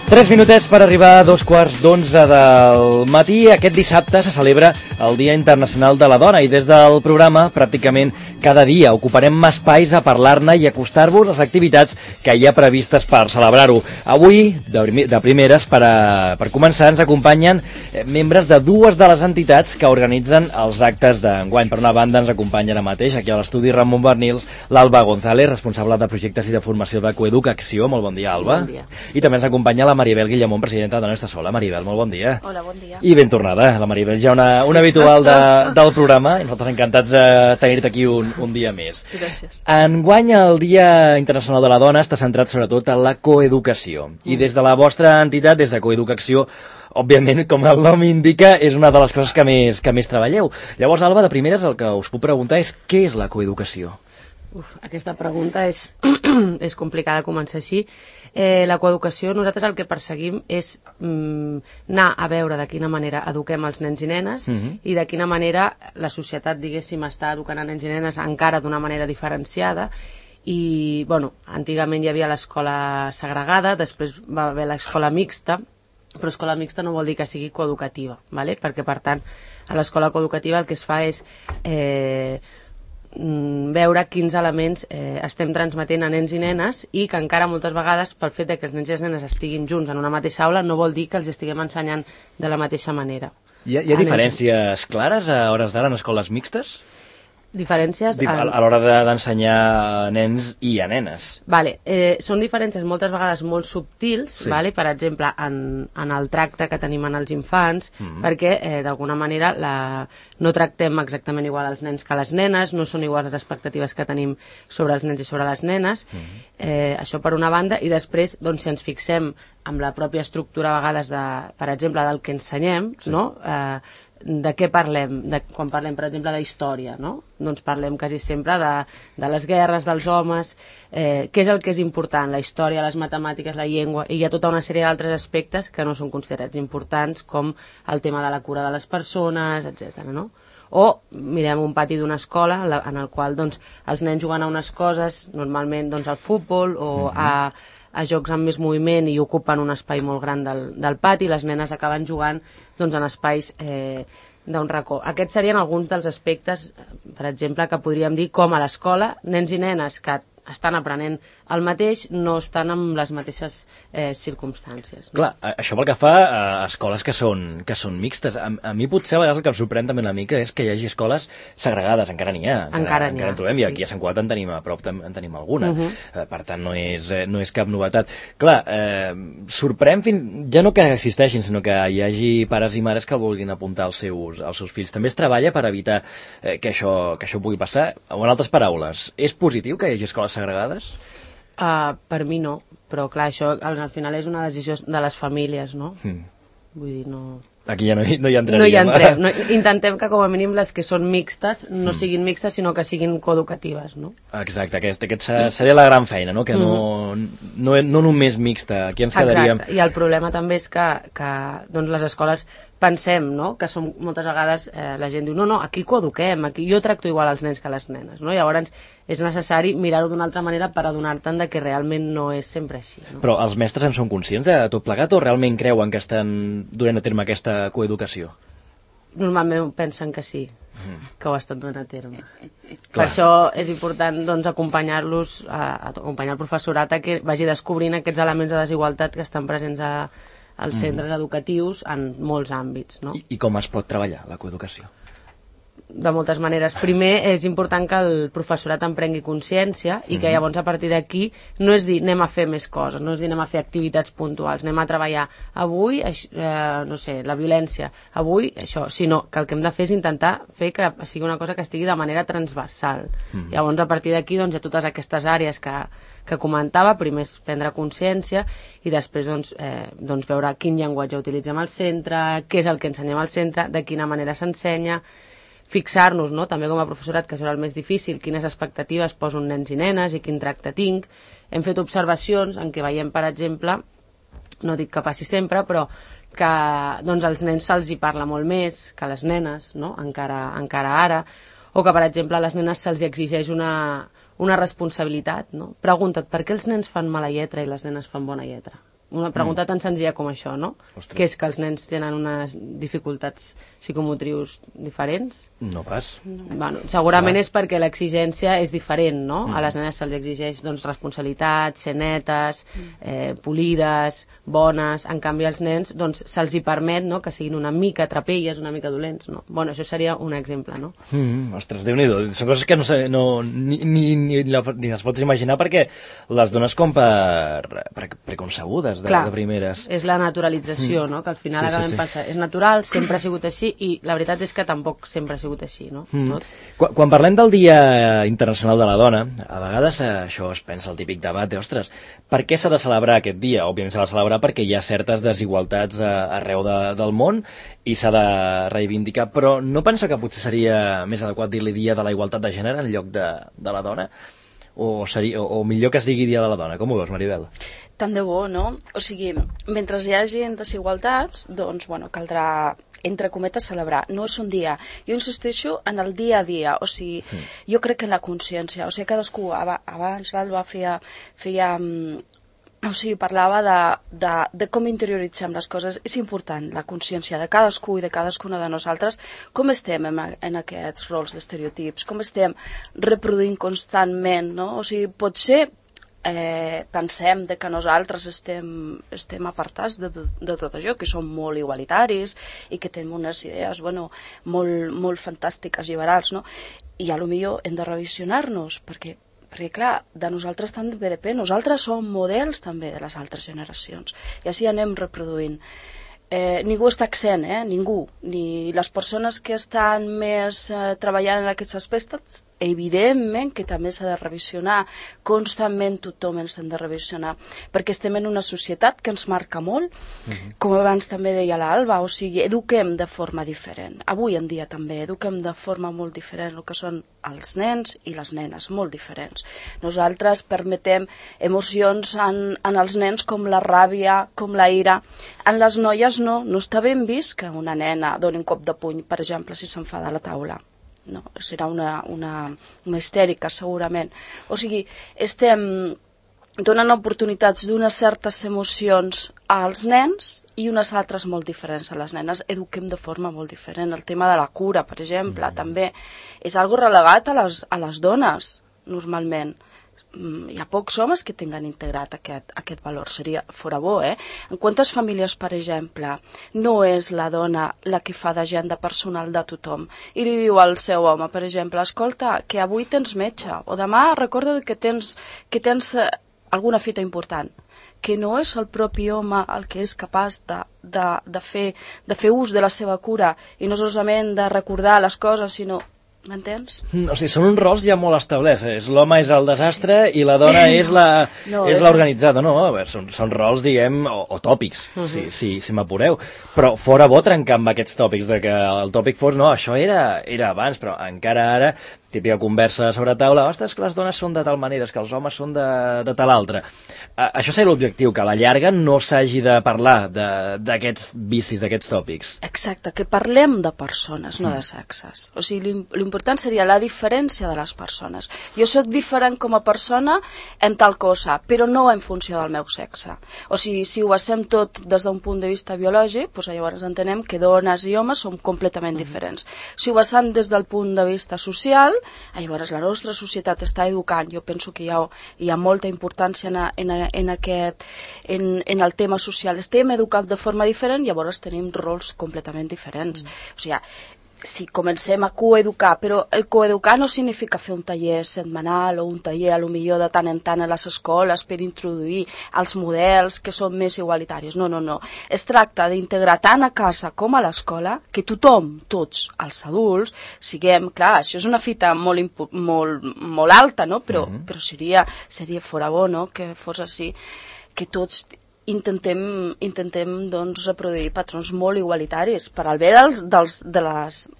3 minutets per arribar a 2:15 del matí. Aquest dissabte se celebra el Dia Internacional de la Dona i des del programa pràcticament cada dia ocuparem espais a parlar-ne i acostar-vos les activitats que hi ha previstes per celebrar-ho. Avui, de primeres, per començar, ens acompanyen membres de dues de les entitats que organitzen els actes d'enguany. Per una banda, ens acompanya ara mateix, aquí a l'estudi Ramon Bernils, l'Alba González, responsable de projectes i de formació de Coeducació. Molt bon dia, Alba. Bon dia. I també ens acompanya la Maribel Guillamón, presidenta de No Estàs Sola. Maribel, molt bon dia. Hola, bon dia. I ben tornada, la Maribel, ja una habitual del programa, i nosaltres encantats de tenir-te aquí un dia més. Gràcies. Enguany el Dia Internacional de la Dona està centrat sobretot en la coeducació. I des de la vostra entitat, des de Coeducació, òbviament, com el nom indica, és una de les coses que més treballeu. Llavors, Alba, de primeres, el que us puc preguntar és què és la coeducació? Aquesta pregunta és complicada començar així. La coeducació, nosaltres el que perseguim és anar a veure de quina manera eduquem els nens i nenes i de quina manera la societat, diguéssim, està educant a nens i nenes encara d'una manera diferenciada. I, bueno, antigament hi havia l'escola segregada, després va haver l'escola mixta, però escola mixta no vol dir que sigui coeducativa, ¿vale? Perquè, per tant, a l'escola coeducativa el que es fa és veure quins elements estem transmetent a nens i nenes i que encara moltes vegades pel fet que els nens i les nenes estiguin junts en una mateixa aula no vol dir que els estiguem ensenyant de la mateixa manera. Hi ha diferències clares a hores d'ara en escoles mixtes? Diferències a l'hora d'ensenyar a nens i a nenes. Vale, són diferències moltes vegades molt subtils, sí. Vale? Per exemple, en el tracte que tenim en els infants, perquè d'alguna manera no tractem exactament igual els nens que les nenes, no són iguals les expectatives que tenim sobre els nens i sobre les nenes, això per una banda, i després, doncs, si ens fixem amb la pròpia estructura a vegades, per exemple, del que ensenyem, sí. No? De què parlem? Quan parlem, per exemple, d'història, no? Doncs parlem quasi sempre de les guerres, dels homes, què és el que és important, la història, les matemàtiques, la llengua, i hi ha tota una sèrie d'altres aspectes que no són considerats importants, com el tema de la cura de les persones, etc. No? O mirem un pati d'una escola en el qual doncs, els nens juguen a unes coses, normalment doncs, al futbol o a jocs amb més moviment i ocupen un espai molt gran del pati, les nenes acaben jugant doncs, en espais d'un racó. Aquests serien alguns dels aspectes, per exemple, que podríem dir com a l'escola, nens i nenes que estan aprenent el mateix no estan en les mateixes circumstàncies. No? Clar, això pel que fa a escoles que són mixtes. A mi potser a vegades el que em sorprèn també una mica és que hi hagi escoles segregades, encara n'hi ha. Encara en trobem, i aquí a Sant Cugat en tenim a prop, en tenim alguna. Per tant, no és cap novetat. Clar, sorprèn ja no que existeixin, sinó que hi hagi pares i mares que vulguin apuntar els seus fills. També es treballa per evitar que això pugui passar. O en altres paraules, és positiu que hi hagi escoles segregades? Per mi no, però clar, això al final és una decisió de les famílies, no? Vull dir, no... Aquí ja no hi entraríem. No hi entrem. Intentem que com a mínim les que són mixtes no siguin mixtes, sinó que siguin coeducatives, no? Exacte, aquesta seria la gran feina, no? Que no només mixta, aquí ens quedaríem... Exacte, i el problema també és que doncs les escoles pensem, no?, que som moltes vegades, la gent diu, no, aquí coeduquem, aquí jo tracto igual als nens que a les nenes, no? Llavors és necessari mirar-ho d'una altra manera per adonar-te'n que realment no és sempre així. No? Però els mestres en són conscients de tot plegat o realment creuen que estan duent a terme aquesta coeducació? Normalment pensen que sí, que ho estan duent a terme. Per això és important doncs, acompanyar-los, acompanyar el professorat a que vagi descobrint aquests elements de desigualtat que estan presents als centres educatius en molts àmbits. No? I com es pot treballar la coeducació? De moltes maneres. Primer, és important que el professorat en prengui consciència i que llavors a partir d'aquí no és dir anem a fer més coses, no és dir anem a fer activitats puntuals, anem a treballar avui, no sé, la violència, avui això, sinó que el que hem de fer és intentar fer que sigui una cosa que estigui de manera transversal. Llavors a partir d'aquí doncs, hi ha totes aquestes àrees que comentava, primer és prendre consciència i després doncs, veure quin llenguatge utilitzem al centre, què és el que ensenyem al centre, de quina manera s'ensenya, fixar-nos, no? També com a professorat, que això és el més difícil, quines expectatives poso en nens i nenes i quin tracte tinc. Hem fet observacions en què veiem, per exemple, no dic que passi sempre, però que doncs, als nens se'ls hi parla molt més que a les nenes, no? encara ara, o que, per exemple, a les nenes se'ls exigeix una responsabilitat. No? Pregunta't, per què els nens fan mala lletra i les nenes fan bona lletra? Una pregunta tan senzilla com això, no? Ostres. Que és que els nens tenen unes dificultats psicomotrius diferents? No pas. Bueno, segurament és perquè l'exigència és diferent, no? A les nenes se'ls exigeix doncs, responsabilitat, ser netes, polides, bones. En canvi, als nens doncs, se'ls hi permet, no?, que siguin una mica trapelles, una mica dolents, no? Bueno, això seria un exemple, no? Ostres, Déu-n'hi-do. Són coses que no sé, ni les pots imaginar perquè les dones com preconcebudes de primeres. És la naturalització, no? Que al final acabem pensant, és natural, sempre ha sigut així, i la veritat és que tampoc sempre ha sigut així, no? Quan parlem del Dia Internacional de la Dona, a vegades això es pensa el típic debat ostres, per què s'ha de celebrar aquest dia? Òbviament s'ha de celebrar perquè hi ha certes desigualtats arreu del món i s'ha de reivindicar, però no penso que potser seria més adequat dir-li Dia de la Igualtat de Gènere en lloc de la dona? O millor que es digui Dia de la Dona? Com ho veus, Maribel? Tant de bo, no? O sigui, mentre hi hagi desigualtats, doncs, bueno, caldrà, entre cometes, celebrar. No és un dia. Jo insisteixo en el dia a dia. O sigui, jo crec que en la consciència. O sigui, cadascú, abans l'Alba feia o sigui, parlava de com interioritzem les coses. És important la consciència de cadascú i de cadascuna de nosaltres. Com estem en aquests rols d'estereotips? Com estem reproduint constantment, no? O sigui, potser pensem de que nosaltres estem apartats de tot això, que som molt igualitaris i que tenim unes idees molt fantàstiques i liberals, no? I potser hem de revisionar-nos, perquè clar, de nosaltres també depèn. Nosaltres som models també de les altres generacions i així anem reproduint. Ningú està accent, ningú, ni les persones que estan més treballant en aquests aspectes. Evidentment que també s'ha de revisionar, constantment tothom ens hem de revisionar, perquè estem en una societat que ens marca molt, com abans també deia l'Alba, o sigui, eduquem de forma diferent. Avui en dia també eduquem de forma molt diferent el que són els nens i les nenes, molt diferents. Nosaltres permetem emocions en els nens com la ràbia, com la ira. En les noies no està ben vist que una nena doni un cop de puny, per exemple, si s'enfada a la taula. No, serà una histèrica, segurament. O sigui, estem donant oportunitats d'unes certes emocions als nens i unes altres molt diferents a les nenes. Eduquem de forma molt diferent. El tema de la cura, per exemple, també és algo relegat a les dones, normalment. Hi ha pocs homes que tinguin integrat aquest valor, fora bo, En quantes famílies, per exemple, no és la dona la que fa d'agenda personal de tothom i li diu al seu home, per exemple, escolta, que avui tens metge, o demà recorda que tens alguna fita important, que no és el propi home el que és capaç de fer ús de la seva cura i no solament de recordar les coses, sinó... M'entens? O sigui, són uns rols ja molt establerts. L'home és el desastre i la dona és l'organitzada. No, són rols, diguem, o tòpics, si m'apureu. Però fora bo trencar amb aquests tòpics, que el tòpic fos, no, això era abans, però encara ara, típica conversa sobre taula, ostres, que les dones són de tal manera, que els homes són de tal altra. Això seria l'objectiu, que a la llarga no s'hagi de parlar d'aquests vicis, d'aquests tòpics. Exacte, que parlem de persones, no de sexes. O sigui, l'important seria la diferència de les persones. Jo sóc diferent com a persona en tal cosa, però no en funció del meu sexe. O sigui, si ho basem tot des d'un punt de vista biològic, doncs llavors entenem que dones i homes som completament diferents. Si ho basem des del punt de vista social, llavors la nostra societat està educant. Jo penso que hi ha molta importància en el tema social. Estem educant de forma diferent, llavors tenim rols completament diferents. O sigui, si comencem a coeducar, però el coeducar no significa fer un taller setmanal o un taller a lo millor de tant en tant a les escoles per introduir els models que són més igualitaris. No. Es tracta d'integrar tant a casa com a l'escola que tothom, tots els adults, siguem, clar, això és una fita molt alta, no? Però seria fora bo, no?, que fos així, que tots intentem doncs, reproduir patrons molt igualitaris per al bé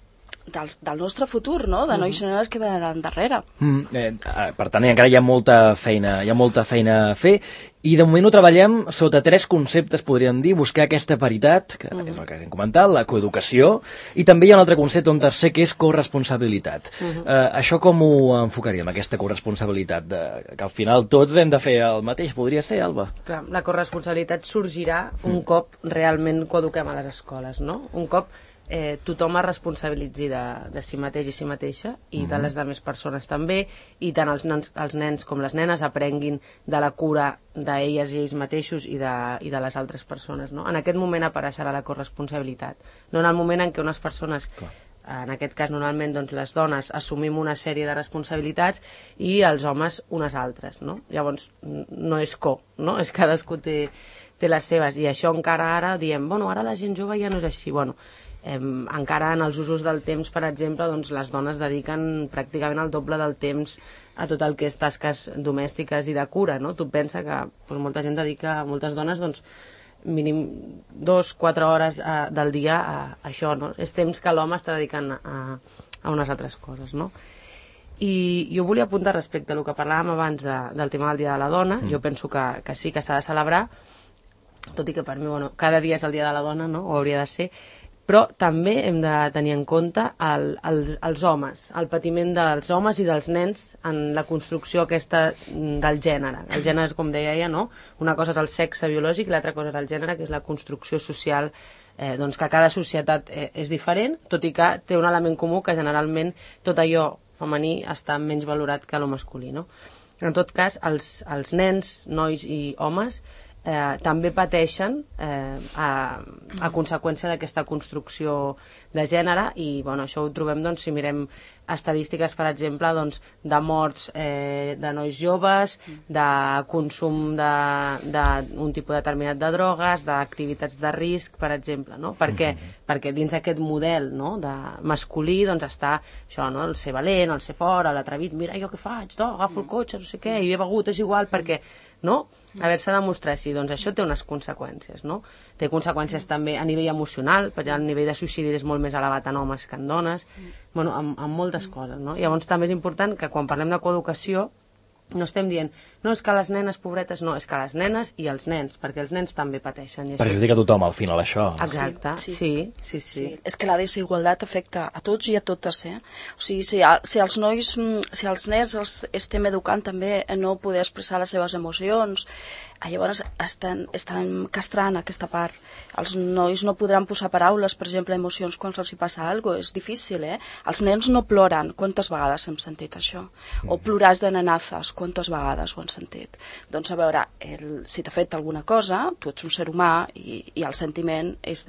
del nostre futur, no? De nois i nenes que venen darrere. Per tant, encara hi ha molta feina a fer, i de moment ho treballem sota 3 conceptes, podríem dir: buscar aquesta paritat, que és el que hem comentat, la coeducació, i també hi ha un altre concepte, un tercer, que és corresponsabilitat. Això com ho enfocaríem, aquesta corresponsabilitat? Que al final tots hem de fer el mateix, podria ser, Alba? Clar, la corresponsabilitat sorgirà un cop realment coeduquem a les escoles, no? Un cop tothom es responsabilitzi de si mateix i si mateixa, i de les altres persones també, i tant els nens com les nenes aprenguin de la cura d'elles i ells mateixos i de les altres persones, no? En aquest moment apareixerà la corresponsabilitat, no en el moment en què unes persones, en aquest cas normalment doncs, les dones, assumim una sèrie de responsabilitats i els homes unes altres, no? Llavors no és no? És cadascú té les seves, i això encara ara diem, bueno, ara la gent jove ja no és així, bueno, encara en els usos del temps, per exemple, doncs les dones dediquen pràcticament el doble del temps a tot el que és tasques domèstiques i de cura, no? Tu pensa que doncs, molta gent dedica, moltes dones, doncs, mínim 2-4 hores del dia a això, no? És temps que l'home està dedicant a unes altres coses, no? I jo volia apuntar respecte a el que parlàvem abans del tema del Dia de la Dona. Jo penso que sí que s'ha de celebrar, tot i que per mi, bueno, cada dia és el Dia de la Dona, no? O hauria de ser. Però també hem de tenir en compte els homes, el patiment dels homes i dels nens en la construcció aquesta del gènere. El gènere, com deia ella, no? Una cosa és el sexe biològic i l'altra cosa és el gènere, que és la construcció social, doncs que cada societat és diferent, tot i que té un element comú, que generalment tot allò femení està menys valorat que lo masculí, no? En tot cas, els nens, nois i homes també pateixen a conseqüència d'aquesta construcció de gènere, i bueno, això ho trobem, doncs, si mirem estadístiques, per exemple, doncs, de morts de nois joves, de consum d'un tipus determinat de drogues, d'activitats de risc, per exemple, no? Perquè dins d'aquest model, no, de masculí, doncs està això, no? El ser valent, el ser fort, l'atrevit, mira jo què faig, agafo el cotxe, no sé què, i he begut, és igual, perquè, no? Haver-se de mostrar així, doncs això té unes conseqüències, no? Té conseqüències també a nivell emocional, perquè el nivell de suïcidi és molt més elevat en homes que en dones, bueno, amb moltes coses, no? Llavors també és important que quan parlem de coeducació no estem dient, no, és que les nenes pobretes, no, és que les nenes i els nens, perquè els nens també pateixen. Perjudica a tothom, al final, això. Exacte, sí. És que la desigualtat afecta a tots i a totes, O sigui, si els nois, si els nens estem educant també a no poder expressar les seves emocions, llavors estan castrant aquesta part. Els nois no podran posar paraules, per exemple, a emocions quan se'ls passa alguna cosa, és difícil, Els nens no ploren, quantes vegades hem sentit això? O ploràs de nenazes, quantes vegades ho han sentit? Doncs a veure, si t'ha fet alguna cosa, tu ets un ser humà i el sentiment és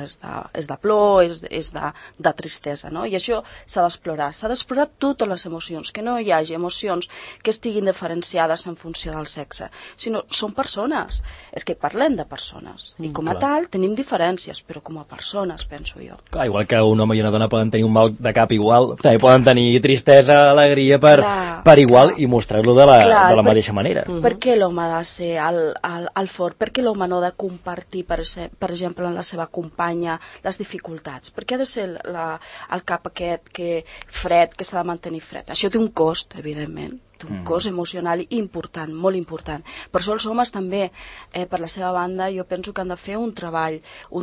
de plor, és de tristesa, no? I això s'ha d'explorar. S'ha d'explorar totes les emocions, que no hi hagi emocions que estiguin diferenciades en funció del sexe, sinó són persones. És que parlem de persones. I com a tal tenim diferències, però com a persones, penso jo. Clar, igual que un home i una dona poden tenir un mal de cap igual, també poden tenir tristesa, alegria per igual, i mostrar-lo de la mateixa manera. Per què l'home ha de ser el fort? Per què l'home no ha de compartir, per exemple, en la seva companya, les dificultats? Per què ha de ser el cap aquest fred, que s'ha de mantenir fred? Això té un cost, evidentment. Un cost emocional important, molt important. Per això els homes també, per la seva banda, jo penso que han de fer un treball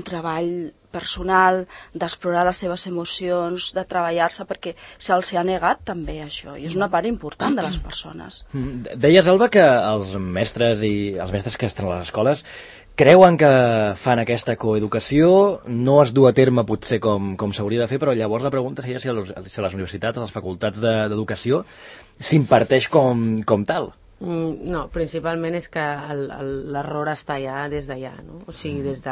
personal, d'explorar les seves emocions, de treballar-se, perquè se'ls ha negat també això, i és una part important de les persones. Deies, Alba, que els mestres que estan a les escoles creuen que fan aquesta coeducació, no es du a terme potser com s'hauria de fer, però llavors la pregunta seria si a les universitats, a les facultats d'educació, s'imparteix com tal. No, principalment és que l'error està ja des d'allà, no? O sigui, des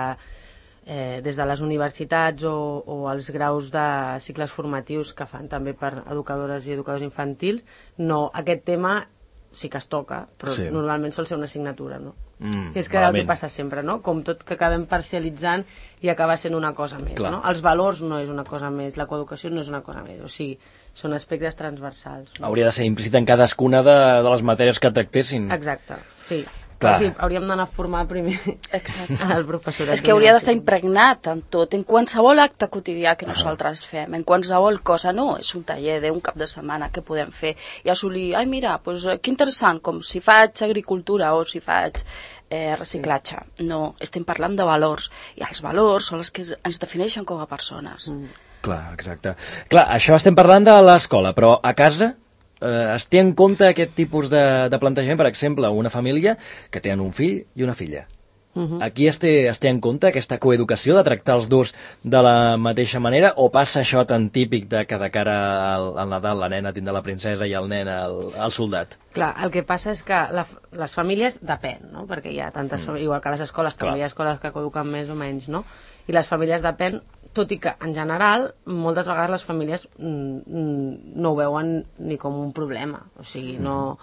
de les universitats o els graus de cicles formatius que fan també per educadores i educadors infantils, no, aquest tema sí que es toca, però normalment sol ser una assignatura, no? És que el que passa sempre, no? Com tot que acabem parcialitzant i acaba sent una cosa més, no? Els valors no és una cosa més, la coeducació no és una cosa més, o sigui, són aspectes transversals. Hauria de ser implícit en cadascuna de les matèries que tractessin. Exacte, sí. Clar. Sí, hauríem d'anar a formar primer el professorat. És que hauria d'estar impregnat en tot, en qualsevol acte quotidià que nosaltres fem, en qualsevol cosa, no és un taller d'un cap de setmana que podem fer i assolir, ai mira, pues, que interessant, com si faig agricultura o si faig reciclatge. No, estem parlant de valors, i els valors són els que ens defineixen com a persones. Clar, exacte. Clar, això estem parlant de l'escola, però a casa es té en compte aquest tipus de plantejament, per exemple, una família que tenen un fill i una filla. Aquí es té en compte aquesta coeducació de tractar els dos de la mateixa manera, o passa això tan típic de que de cara al Nadal la nena tindrà la princesa i el nen el soldat? Clar, el que passa és que les famílies depèn, no? Perquè hi ha tantes igual que a les escoles, també hi ha escoles que coeduquen més o menys, no? I les famílies depèn, tot i que en general moltes vegades les famílies no ho veuen ni com un problema, o sigui, no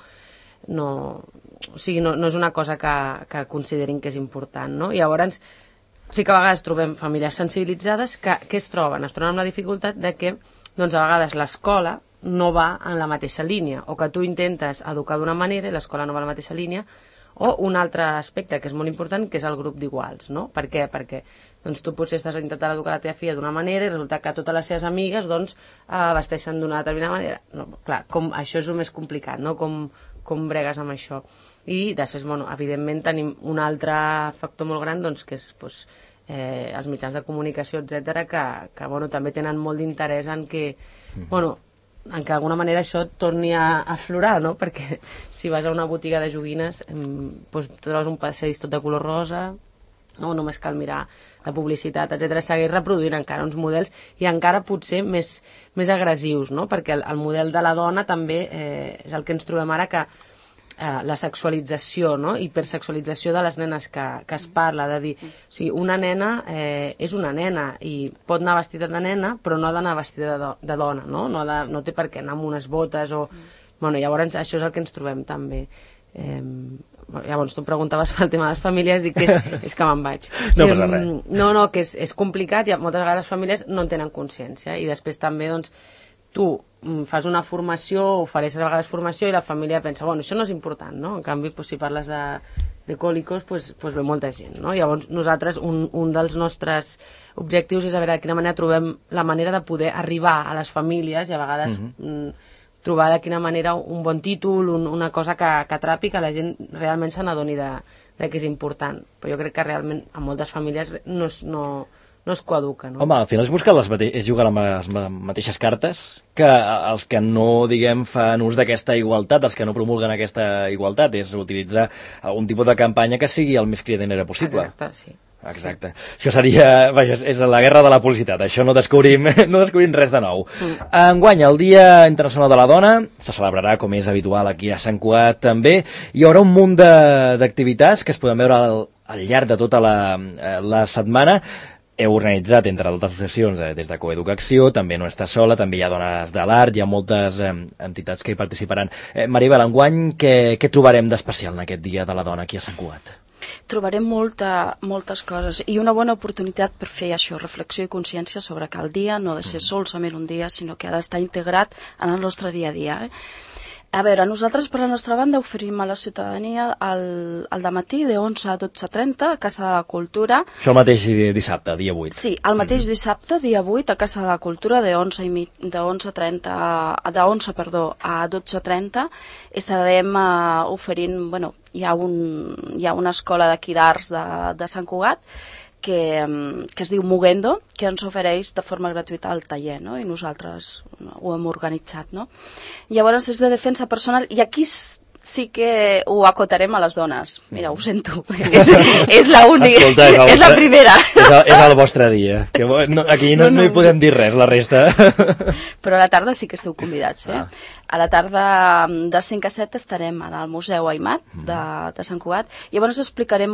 és una cosa que considerin que és important, no? I llavors sí que a vegades trobem famílies sensibilitzades que es troben? Es troben amb la dificultat de que doncs, a vegades l'escola no va en la mateixa línia, o que tu intentes educar d'una manera i l'escola no va en la mateixa línia, o un altre aspecte que és molt important, que és el grup d'iguals, no? Per què? Perquè doncs, tu potser estàs intentant educar la teva filla d'una manera i resulta que totes les seves amigues doncs, vesteixen d'una determinada manera. No, clar, això és el més complicat, no? Com bregues amb això. I després, bueno, evidentment tenim un altre factor molt gran, doncs, que és els mitjans de comunicació, etc que bueno, també tenen molt d'interès en que, bueno, en que d'alguna manera això torni a aflorar, no? Perquè si vas a una botiga de joguines doncs, trobes un passadís tot de color rosa, no? Només cal mirar la publicitat, etc. Segueix reproduint encara uns models i encara potser més agressius, no? Perquè el model de la dona també és el que ens trobem ara, que la sexualització, no? Hipersexualització de les nenes que es parla, de dir, o sigui, una nena és una nena i pot anar vestida de nena però no ha d'anar vestida de dona, no? No té per què anar amb unes botes o... Bueno, llavors això és el que ens trobem també. Llavors tu em preguntaves pel tema de les famílies, dic que és que me'n vaig. No passa res. No, que és complicat i moltes vegades les famílies no en tenen consciència i després també doncs tu fas una formació, ofereixes a vegades formació i la família pensa, bueno, això no és important, no? En canvi, pues, si parles de còlicos, pues ve molta gent, no? Llavors nosaltres, un dels nostres objectius és a veure de quina manera trobem la manera de poder arribar a les famílies i a vegades trobar de quina manera un bon títol, una cosa que atrapi, que la gent realment se n'adoni de que és important. Però jo crec que realment a moltes famílies no es coeduca, no? Home, al final es busca és jugar amb les mateixes cartes que els que no, diguem, fan ús d'aquesta igualtat, els que no promulguen aquesta igualtat, és utilitzar algun tipus de campanya que sigui el més cridanera possible. Exacte, sí. Exacte. Sí. Això seria, vaja, és la guerra de la publicitat, això no descobrim res de nou. Enguany, el Dia Internacional de la Dona se celebrarà, com és habitual aquí a Sant Cugat també. Hi haurà un munt d'activitats que es poden veure al llarg de tota la setmana. Heu organitzat, entre altres associacions, des de Coeducació, també no està sola, també hi ha Dones de l'Art, hi ha moltes entitats que hi participaran. Maribel, enguany, què trobarem d'especial en aquest Dia de la Dona aquí a Sant Cugat? Trobarem moltes coses i una bona oportunitat per fer això, reflexió i consciència sobre que el dia no ha de ser solament un dia, sinó que ha d'estar integrat en el nostre dia a dia. A veure, nosaltres per la nostra banda oferim a la ciutadania el dematí de 11 a 12:30 a Casa de la Cultura. Això el mateix dissabte, dia 8. Sí, el mateix dissabte, dia 8, a Casa de la Cultura, de 11 a 12:30 estarem oferint, bueno, hi ha una escola d'aquí d'arts de Sant Cugat que es diu Mugendo, que ens ofereix de forma gratuïta el taller, no? I nosaltres ho hem organitzat, no? Llavors és de defensa personal i aquí sí que ho acotarem a les dones. Mira, ho sento, és la única, és la primera. És el vostre dia, que aquí no hi podem dir res, la resta. Però a la tarda sí que esteu convidats, eh? A la tarda de 5 a 7 estarem al Museu Aimat de Sant Cugat. Llavors explicarem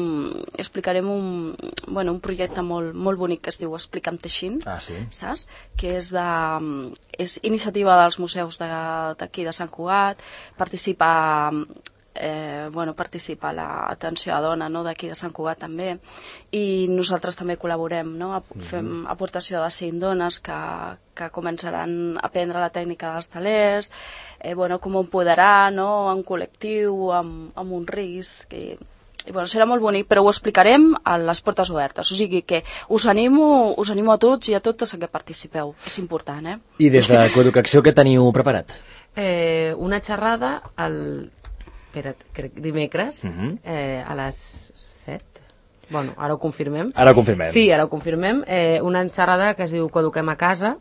un projecte molt bonic que es diu Explica'm Teixint, saps? Que és iniciativa dels museus d'aquí de Sant Cugat, participa participa a l'atenció a dona, no?, d'aquí de Sant Cugat també, i nosaltres també col·laborem, no?, fem aportació de 5 dones que començaran a aprendre la tècnica dels talers, com empoderar, no?, en col·lectiu, amb un risc, i serà molt bonic, però ho explicarem a les portes obertes, o sigui que us animo a tots i a totes a que participeu, és important, I des de Coeducació què teniu preparat? Una xerrada crec dimecres a les 7. Bueno, ara ho confirmem. Ara ho confirmem. Sí, ara ho confirmem. Una xerrada que es diu Coeduquem a casa,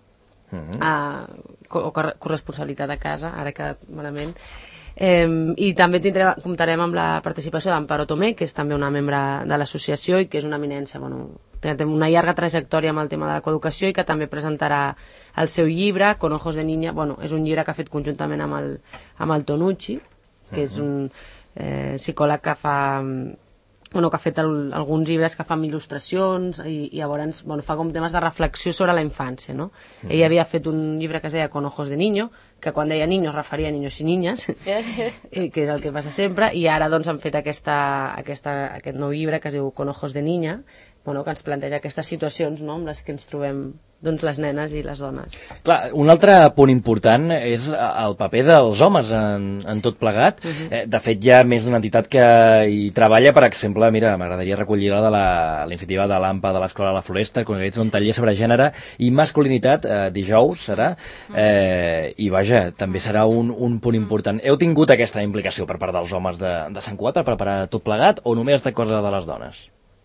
o corresponsabilitat a casa, ara que malament. I també comptarem amb la participació d'Amparo Tomé, que és també una membre de l'associació i que és una eminència, té una llarga trajectòria amb el tema de la coeducació i que també presentarà el seu llibre, Con ojos de niña. És un llibre que ha fet conjuntament amb el Tonucci, que és un psicòleg que ha fet alguns llibres que fan il·lustracions i llavors fa com temes de reflexió sobre la infància, no? Ell havia fet un llibre que es deia Con ojos de niño, que quan deia niño es referia a niños i niñas, que és el que passa sempre, i ara han fet aquest nou llibre que es diu Con ojos de niña, que ens planteja aquestes situacions, no?, amb les que ens trobem les nenes i les dones. Clar, un altre punt important és el paper dels homes en tot plegat. De fet, hi ha més d'una entitat que hi treballa. Per exemple, mira, m'agradaria recollir la de la iniciativa de l'AMPA de l'Escola de la Floresta, que organitza un taller sobre gènere i masculinitat, dijous serà, i vaja, també serà un punt important. Heu tingut aquesta implicació per part dels homes de Sant Cugat per preparar tot plegat o només de cosa de les dones?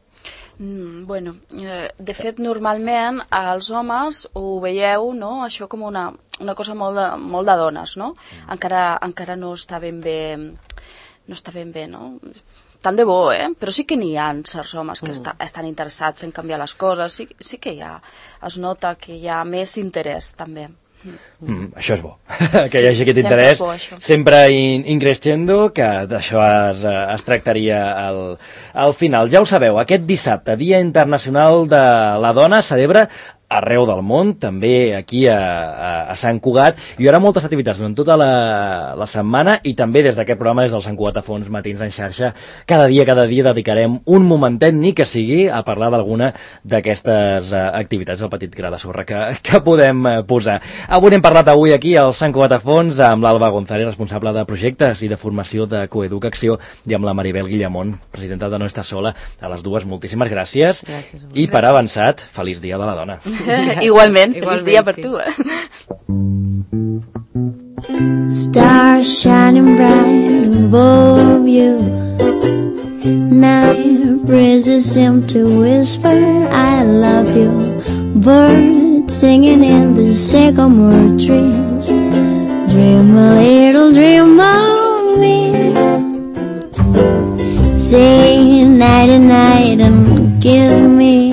De fet, normalment els homes ho veieu, no?, això com una cosa molt de dones, no? Encara no està ben bé, no? Tant de bo, però sí que n'hi ha certs homes que estan interessats en canviar les coses, sí que es nota que hi ha més interès també. Això és bo, que hi hagi aquest interès sempre increixendo, que d'això es tractaria al final. Ja ho sabeu, aquest dissabte, Dia Internacional de la Dona, celebra arreu del món, també aquí a Sant Cugat. Hi haurà moltes activitats durant tota la setmana i també des d'aquest programa, des del Sant Cugat a Fons Matins en xarxa, cada dia dedicarem un momentet, ni que sigui, a parlar d'alguna d'aquestes activitats, el petit gra de sorra que podem posar. Avui hem parlat aquí al Sant Cugat a Fons amb l'Alba González, responsable de projectes i de formació de Coeducació, i amb la Maribel Guillamón, presidenta de No Estàs Sola. A les dues, moltíssimes gràcies. I per avançat, feliç Dia de la Dona. Igualment, feliç dia per tu. Stars shining bright above you, night breezes seem to whisper I love you, birds singing in the sycamore trees, dream a little dream of me, say nighty night and kiss me,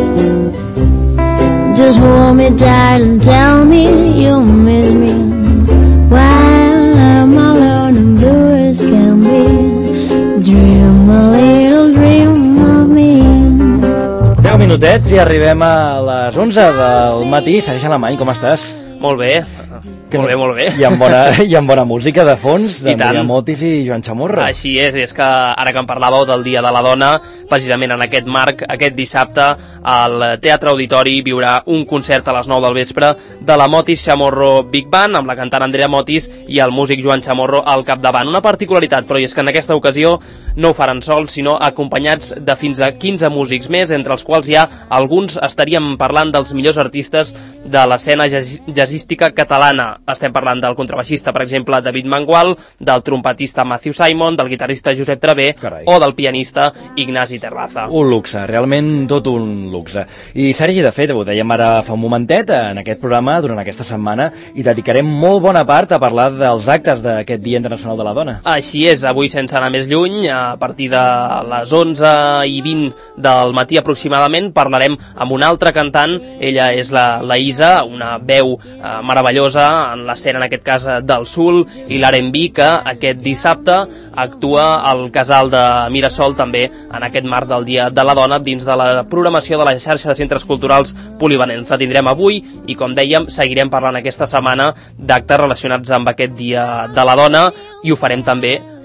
just hold me tight and tell me you miss me while I'm alone and blue as can be. Dream a little dream of me. 10 minutets i arribem a les 11 del matí. Sergi Alemany, com estàs? Molt bé. Molt bé. I amb bona música de fons d'Andrea Motis i Joan Chamorro. Així és que ara que em parlàveu del Dia de la Dona, precisament en aquest marc, aquest dissabte, al Teatre Auditori viurà un concert a les 9 del vespre de la Motis Chamorro Big Band, amb la cantant Andrea Motis i el músic Joan Chamorro al capdavant. Una particularitat, però, i és que en aquesta ocasió no ho faran sols, sinó acompanyats de fins a 15 músics més, entre els quals alguns estaríem parlant dels millors artistes de l'escena jazzística catalana. Estem parlant del contrabaixista, per exemple, David Mangual, del trompetista Matthew Simon, del guitarrista Josep Travé o del pianista Ignasi Terraza. Un luxe, realment tot un luxe. I Sergi, de fet, ho dèiem ara fa un momentet, en aquest programa, durant aquesta setmana, hi dedicarem molt bona part a parlar dels actes d'aquest Dia Internacional de la Dona. Així és, avui sense anar més lluny, a partir de les 11:20 del matí aproximadament, parlarem amb una altra cantant. Ella és la Isa, una veu meravellosa en l'escena, en aquest cas, del soul i l'R&B, que aquest dissabte actua al Casal de Mirasol, també en aquest marc del Dia de la Dona, dins de la programació de la xarxa de centres culturals polivalents. La tindrem avui i, com dèiem, seguirem parlant aquesta setmana d'actes relacionats amb aquest Dia de la Dona, i ho farem també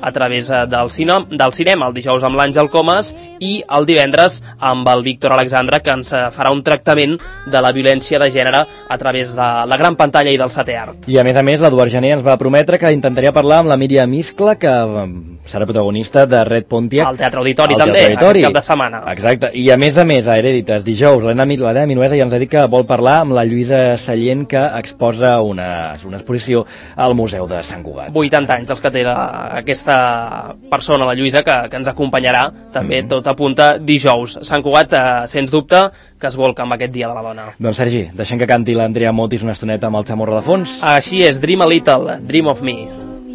a través del cinema, el dijous amb l'Àngel Comas i el divendres amb el Víctor Alexandre, que ens farà un tractament de la violència de gènere a través de la gran pantalla i del setè art. I a més, l'Eduard Gené ens va prometre que intentaria parlar amb la Míriam Iscla, que serà protagonista de Red Pontiac. Al Teatre Auditori també, aquest cap de setmana. Exacte. I a més, a Herèdites, dijous, l'Helena Minuesa ja ens ha dit que vol parlar amb la Lluïsa Sallent, que exposa una exposició al Museu de Sant Cugat. 80 anys els que té aquesta persona, la Lluïsa, que ens acompanyarà també, tot apunta dijous. Sant Cugat, sens dubte, que es volca amb aquest Dia de la Dona. Doncs Sergi, deixem que canti l'Andrea Motis una estoneta amb el Chamorro de fons. Així és, Dream a Little, Dream of Me.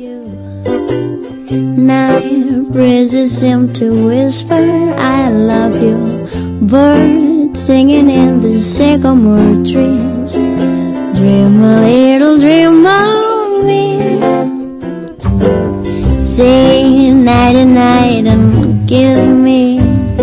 Night breezes seem to whisper, I love you. Birds singing in the sycamore trees. Dream a little dream of me. Say nighty night and kiss me.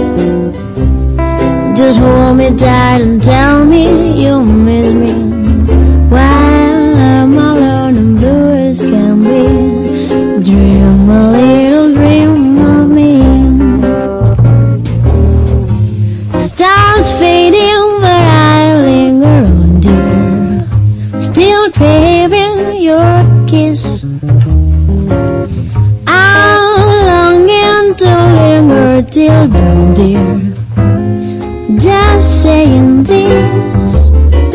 Just hold me tight and tell me you miss me. While I'm alone and blue as can be. Dream a little dream of me. Stars fading, but I linger on, dear. Still craving your kiss. I'm longing to linger till dawn, dear. Just saying this.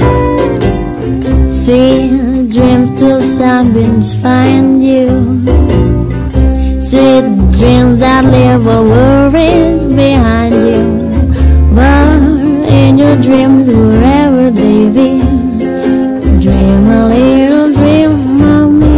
Sweet dreams till sunbeams find you. Sweet dreams that leave all worries behind you. But in your dreams, wherever they be, dream a little dream of me.